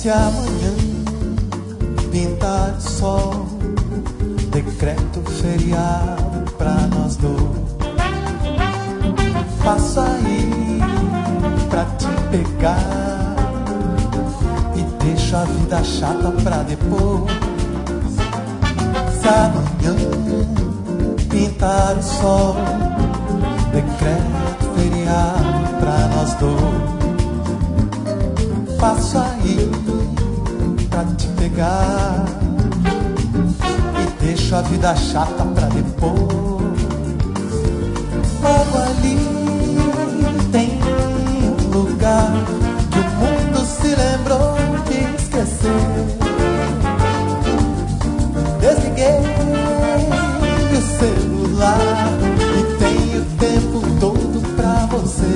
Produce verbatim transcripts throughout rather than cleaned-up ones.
Se amanhã pintar o sol, decreto feriado pra nós dois. Passo aí pra te pegar e deixo a vida chata pra depois. Se amanhã pintar o sol, decreto feriado pra nós dois. Passo aí pra te pegar e deixo a vida chata pra depois. Logo ali tem um lugar que o mundo se lembrou de esquecer. Desliguei o celular e tenho o tempo todo pra você.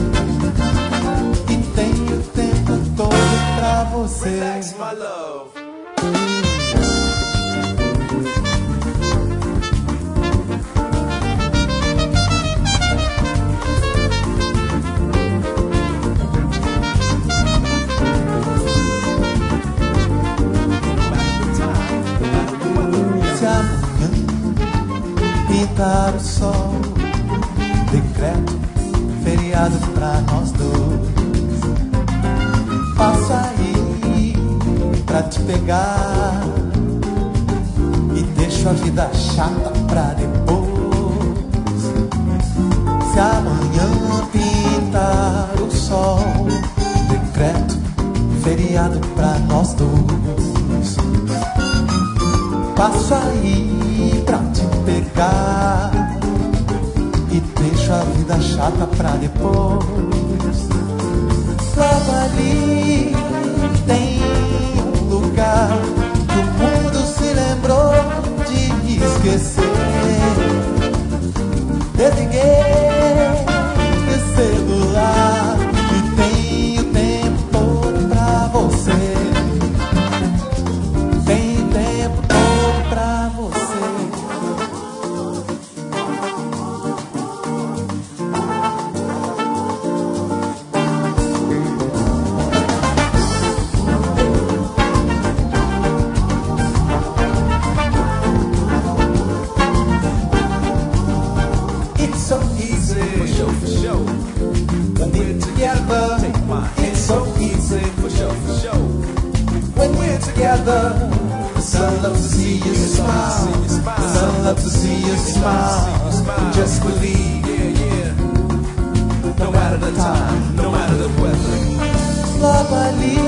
E tenho o tempo todo pra você. Relax, my love. Pintar o sol, decreto feriado pra nós dois. Passo aí pra te pegar e deixo a vida chata pra depois. Se amanhã pintar o sol, decreto feriado pra nós dois. Passo aí pra te pegar e deixo a vida chata pra depois. Logo ali tem um lugar que o mundo se lembrou de esquecer. Desliguei o celular e tenho tempo todo pra você. Tenho tempo todo pra você. Together, the sun loves to see you smile. The sun loves to see you smile. Just believe, yeah, yeah. No matter the time, no matter the weather. Logo ali